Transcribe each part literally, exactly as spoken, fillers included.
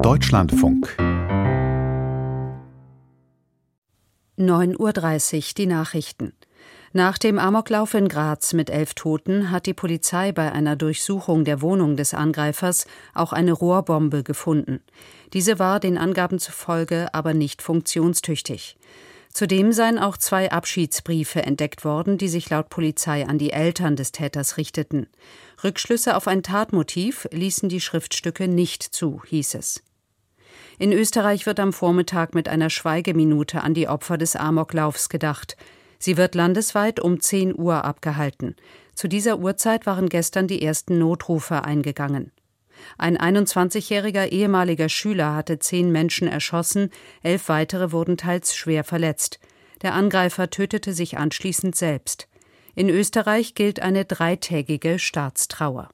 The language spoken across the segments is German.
Deutschlandfunk. neun Uhr dreißig, die Nachrichten. Nach dem Amoklauf in Graz mit elf Toten hat die Polizei bei einer Durchsuchung der Wohnung des Angreifers auch eine Rohrbombe gefunden. Diese war den Angaben zufolge aber nicht funktionstüchtig. Zudem seien auch zwei Abschiedsbriefe entdeckt worden, die sich laut Polizei an die Eltern des Täters richteten. Rückschlüsse auf ein Tatmotiv ließen die Schriftstücke nicht zu, hieß es. In Österreich wird am Vormittag mit einer Schweigeminute an die Opfer des Amoklaufs gedacht. Sie wird landesweit um zehn Uhr abgehalten. Zu dieser Uhrzeit waren gestern die ersten Notrufe eingegangen. Ein einundzwanzigjähriger ehemaliger Schüler hatte zehn Menschen erschossen, elf weitere wurden teils schwer verletzt. Der Angreifer tötete sich anschließend selbst. In Österreich gilt eine dreitägige Staatstrauer.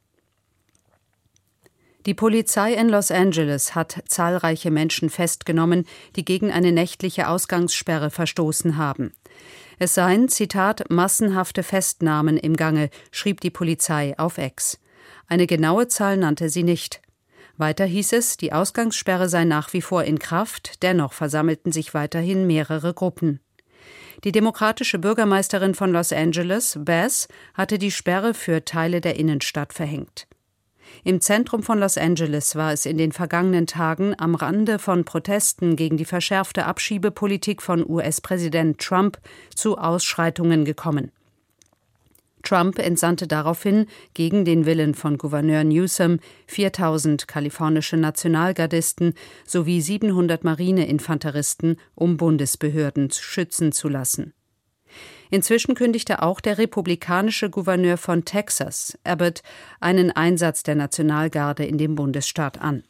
Die Polizei in Los Angeles hat zahlreiche Menschen festgenommen, die gegen eine nächtliche Ausgangssperre verstoßen haben. Es seien, Zitat, massenhafte Festnahmen im Gange, schrieb die Polizei auf X. Eine genaue Zahl nannte sie nicht. Weiter hieß es, die Ausgangssperre sei nach wie vor in Kraft, dennoch versammelten sich weiterhin mehrere Gruppen. Die demokratische Bürgermeisterin von Los Angeles, Bass, hatte die Sperre für Teile der Innenstadt verhängt. Im Zentrum von Los Angeles war es in den vergangenen Tagen am Rande von Protesten gegen die verschärfte Abschiebepolitik von U S-Präsident Trump zu Ausschreitungen gekommen. Trump entsandte daraufhin, gegen den Willen von Gouverneur Newsom, viertausend kalifornische Nationalgardisten sowie siebenhundert Marineinfanteristen, um Bundesbehörden schützen zu lassen. Inzwischen kündigte auch der republikanische Gouverneur von Texas, Abbott, einen Einsatz der Nationalgarde in dem Bundesstaat an.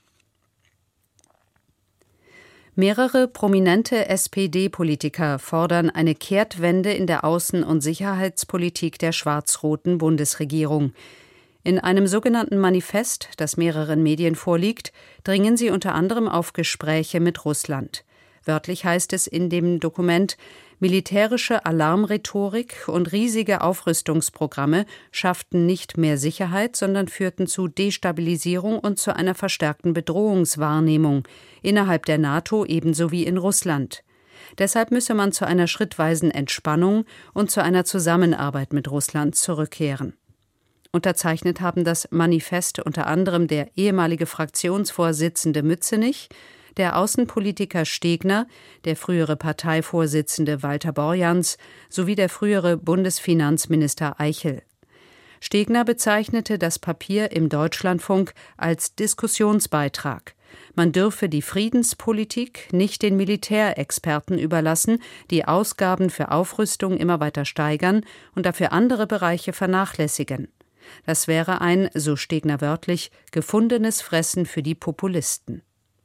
Mehrere prominente S P D-Politiker fordern eine Kehrtwende in der Außen- und Sicherheitspolitik der schwarz-roten Bundesregierung. In einem sogenannten Manifest, das mehreren Medien vorliegt, dringen sie unter anderem auf Gespräche mit Russland. Wörtlich heißt es in dem Dokument, militärische Alarmrhetorik und riesige Aufrüstungsprogramme schafften nicht mehr Sicherheit, sondern führten zu Destabilisierung und zu einer verstärkten Bedrohungswahrnehmung innerhalb der NATO ebenso wie in Russland. Deshalb müsse man zu einer schrittweisen Entspannung und zu einer Zusammenarbeit mit Russland zurückkehren. Unterzeichnet haben das Manifest unter anderem der ehemalige Fraktionsvorsitzende Mützenich, der Außenpolitiker Stegner, der frühere Parteivorsitzende Walter Borjans sowie der frühere Bundesfinanzminister Eichel. Stegner bezeichnete das Papier im Deutschlandfunk als Diskussionsbeitrag. Man dürfe die Friedenspolitik nicht den Militärexperten überlassen, die Ausgaben für Aufrüstung immer weiter steigern und dafür andere Bereiche vernachlässigen. Das wäre ein, so Stegner wörtlich, gefundenes Fressen für die Populisten.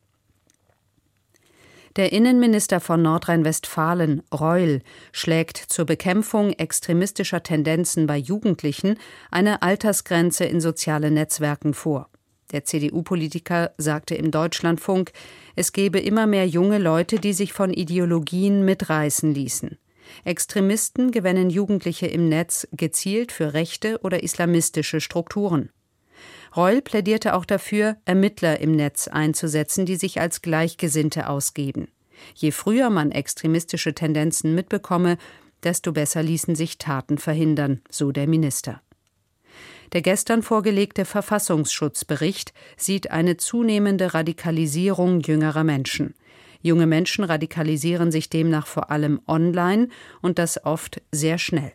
Der Innenminister von Nordrhein-Westfalen, Reul, schlägt zur Bekämpfung extremistischer Tendenzen bei Jugendlichen eine Altersgrenze in sozialen Netzwerken vor. Der C D U-Politiker sagte im Deutschlandfunk, es gebe immer mehr junge Leute, die sich von Ideologien mitreißen ließen. Extremisten gewännen Jugendliche im Netz gezielt für rechte oder islamistische Strukturen. Reul plädierte auch dafür, Ermittler im Netz einzusetzen, die sich als Gleichgesinnte ausgeben. Je früher man extremistische Tendenzen mitbekomme, desto besser ließen sich Taten verhindern, so der Minister. Der gestern vorgelegte Verfassungsschutzbericht sieht eine zunehmende Radikalisierung jüngerer Menschen. Junge Menschen radikalisieren sich demnach vor allem online und das oft sehr schnell.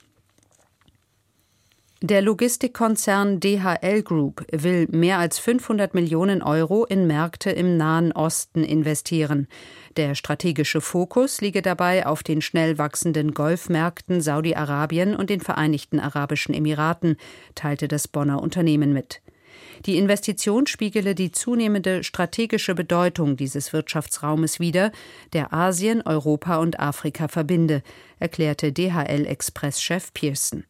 Der Logistikkonzern D H L Group will mehr als fünfhundert Millionen Euro in Märkte im Nahen Osten investieren. Der strategische Fokus liege dabei auf den schnell wachsenden Golfmärkten Saudi-Arabien und den Vereinigten Arabischen Emiraten, teilte das Bonner Unternehmen mit. Die Investition spiegele die zunehmende strategische Bedeutung dieses Wirtschaftsraumes wider, der Asien, Europa und Afrika verbinde, erklärte D H L-Express-Chef Pearson.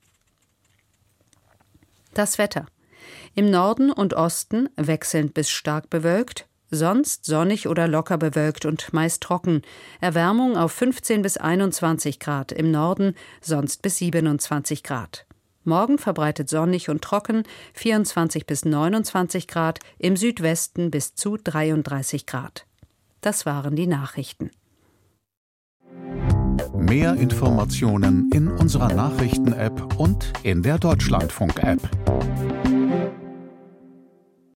Das Wetter. Im Norden und Osten wechselnd bis stark bewölkt, sonst sonnig oder locker bewölkt und meist trocken. Erwärmung auf fünfzehn bis einundzwanzig Grad im Norden, sonst bis siebenundzwanzig Grad. Morgen verbreitet sonnig und trocken, vierundzwanzig bis neunundzwanzig Grad, im Südwesten bis zu dreiunddreißig Grad. Das waren die Nachrichten. Mehr Informationen in unserer Nachrichten-App und in der Deutschlandfunk-App.